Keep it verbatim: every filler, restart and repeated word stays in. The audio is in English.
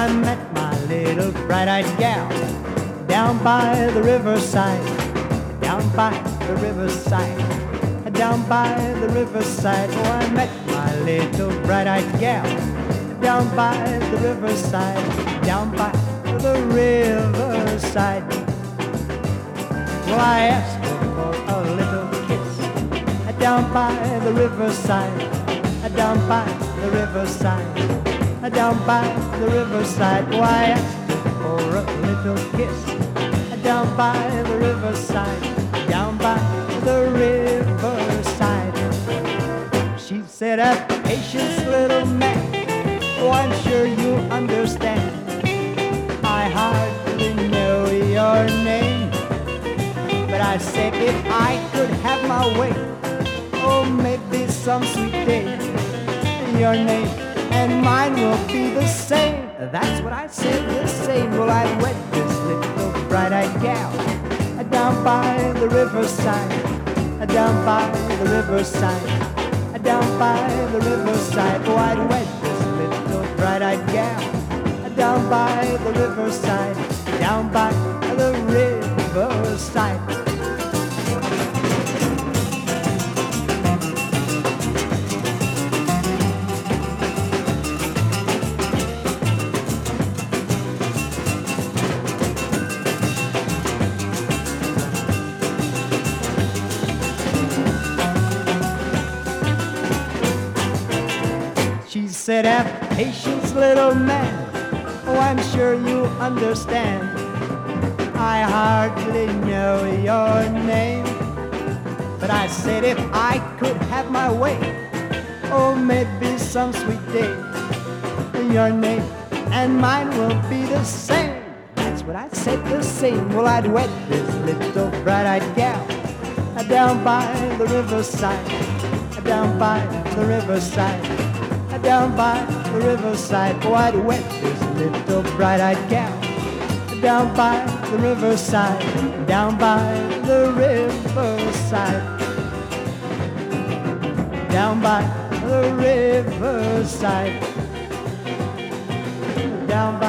I met my little bright-eyed gal down by the riverside, down by the riverside, down by the riverside. Oh, I met my little bright-eyed gal down by the riverside, down by the riverside. Well, I asked her for a little kiss down by the riverside, down by the riverside, down by the riverside. Oh, I asked her for a little kiss down by the riverside, down by the riverside. She said, "Have patience, little man. Oh, I'm sure you understand. I hardly know your name, but I said if I could have my way, oh, maybe some sweet day, your name and mine will be the same." That's what I said, the same. Well, I wed this little bright-eyed gal down by the riverside, down by the riverside, down by the riverside. Oh, I'd wed this little bright-eyed gal down by the riverside, down by the riverside. She said, "Have patience, little man. Oh, I'm sure you understand. I hardly know your name, but I said if I could have my way, oh, maybe some sweet day, your name and mine will be the same." That's what I said, the same. Well, I'd wed this little bright-eyed gal down by the riverside, down by the riverside, down by the riverside. Oh, I'd wed this little bright-eyed gal down by the riverside, down by the riverside, down by the riverside, down by